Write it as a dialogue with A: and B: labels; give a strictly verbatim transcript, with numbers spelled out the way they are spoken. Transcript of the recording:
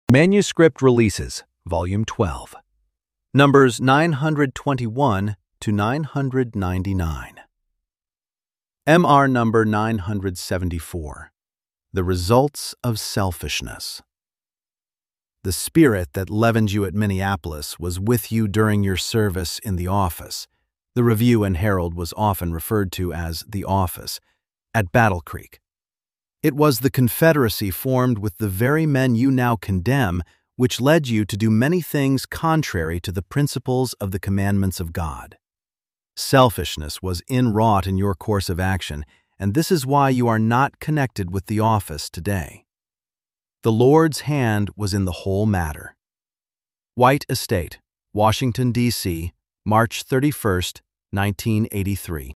A: Manuscript Releases, Volume twelve, numbers nine hundred twenty-one to nine hundred ninety-nine. M R number nine hundred seventy-four, The Results of Selfishness. The spirit that leavened you at Minneapolis was with you during your service in the office. The Review and Herald was often referred to as the office, at Battle Creek. It was the confederacy formed with the very men you now condemn, which led you to do many things contrary to the principles of the commandments of God. Selfishness was inwrought in your course of action, and this is why you are not connected with the office today. The Lord's hand was in the whole matter. White Estate, Washington, D C, March thirty-first, nineteen eighty-three.